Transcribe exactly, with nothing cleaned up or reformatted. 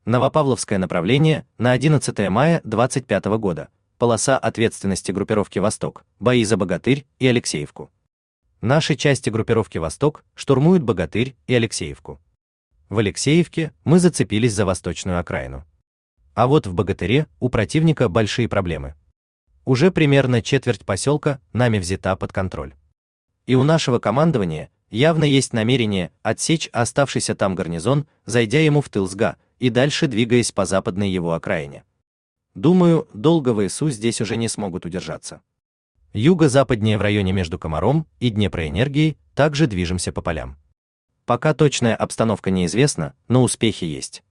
Новопавловское направление на одиннадцатое мая двадцать пятого года. Полоса ответственности группировки «Восток», бои за Богатырь и Алексеевку. Наши части группировки «Восток» штурмуют Богатырь и Алексеевку. В Алексеевке мы зацепились за восточную окраину. А вот в Богатыре у противника большие проблемы. Уже примерно четверть поселка нами взята под контроль. И у нашего командования явно есть намерение отсечь оставшийся там гарнизон, зайдя ему в тыл с га, и дальше двигаясь по западной его окраине. Думаю, долго ВСУ здесь уже не смогут удержаться. Юго-западнее в районе между Комаром и Днепроэнергией также движемся по полям. Пока точная обстановка неизвестна, но успехи есть.